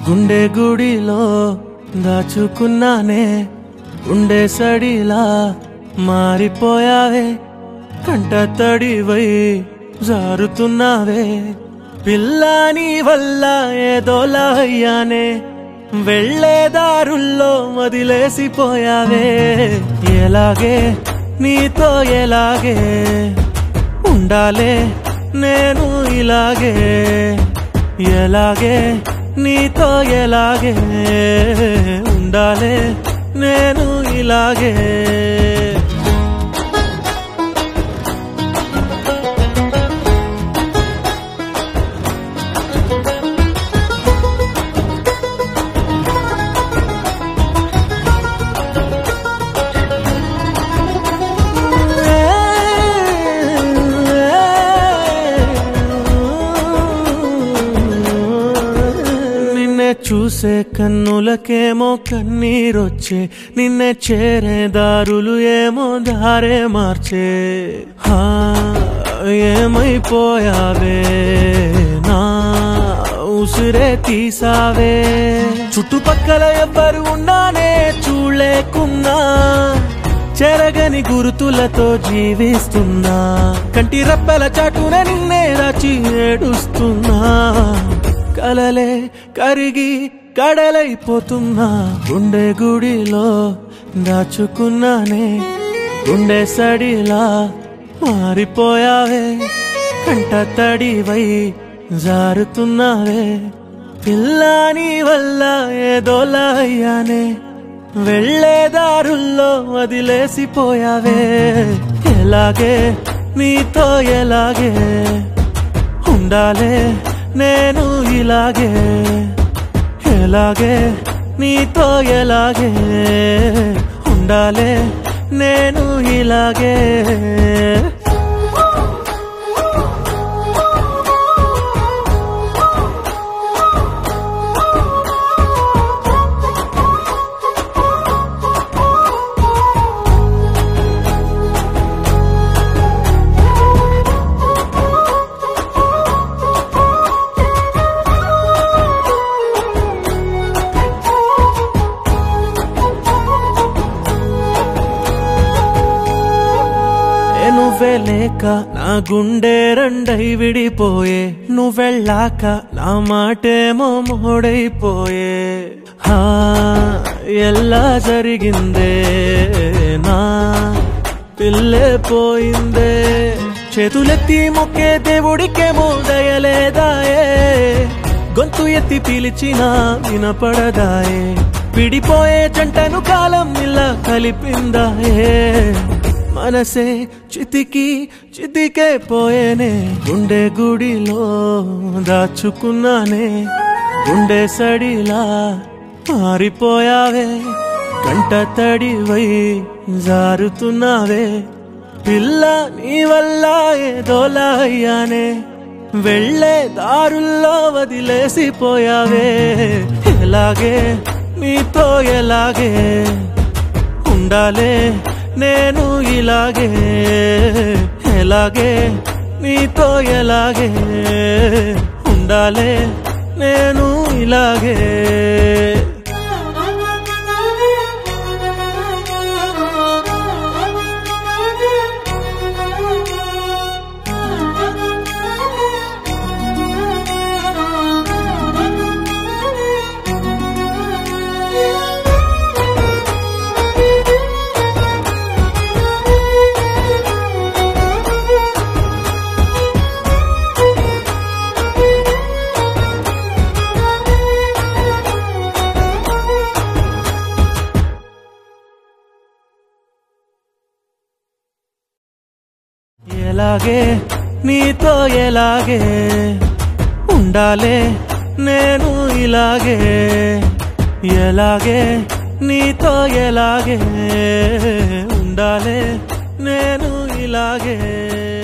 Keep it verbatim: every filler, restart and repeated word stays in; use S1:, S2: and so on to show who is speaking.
S1: గుండె గుడిలో దాచుకున్నానే గుండె సడిలా మారిపోయావే కంట తడివై జారుతున్నావే పిల్లాని వల్ల ఏదోలా అయ్యానే వెళ్ళే దారుల్లో వదిలేసిపోయావే ఎలాగే నీతో ఎలాగే ఉండాలే నేను ఇలాగే ఎలాగే నీతో ఎలాగే ఉండాలే నేను ఇలాగే చూసే కన్నులకేమో కన్నీరొచ్చే నిన్నే చేరే దారులు ఏమో దారే మార్చే హా ఏమైపోయావే నా ఉసిరే తీసావే చుట్టుపక్కల ఎవ్వరు ఉన్నానే చూడలేకున్నా చెరగని గుర్తులతో జీవిస్తున్నా కంటి రెప్పల చాటున నిన్నే దాచి ఏడుస్తున్నా కలలే కరిగి కడలైపోతున్నా గుండె గుడిలో దాచుకున్నానే గుండె సడిలా మారిపోయావే కంట తడివై జారుతున్నావే పిల్లాని వల్ల ఏదోలా అయ్యానే వెళ్ళే దారుల్లో వదిలేసిపోయావే ఎలాగే నీతో ఎలాగే ఉండాలే నేను ఇలాగే ఎలాగే నీతో ఎలాగే ఉండాలే నేను ఇలాగే నువ్వే లేక నా గుండె రెండై విడిపోయే నువ్వెళ్ళాక నా మాటేమో మోడైపోయే హా ఎలా జరిగిందే నా పిల్లే పోయిందే చేతులెత్తి మొక్కే దేవుడికేమో దయలేదాయే గొంతు ఎత్తి పిలిచినా వినపడదాయే విడిపోయే జంటను కాలం ఇలా కలిపిందాయే మనసే చితికి చితికే పోయేనే గుండె గుడిలో దాచుకున్నానే గుండె సడిలా మారిపోయావే కంట తడివై జారుతున్నావే పిల్ల నీ వల్ల ఏదోలా అయ్యానే వెళ్ళే దారుల్లో వదిలేసిపోయావే ఎలాగే నీతో ఎలాగే ఉండాలే నేను ఇలాగే ఎలాగే నీతో ఎలాగే ఉండాలే నేను ఇలాగే ఎలాగే నీతో ఎలాగే ఉండాలే నేను ఇలాగే ఎలాగే నీతో ఎలాగే ఉండాలే నేను ఇలాగే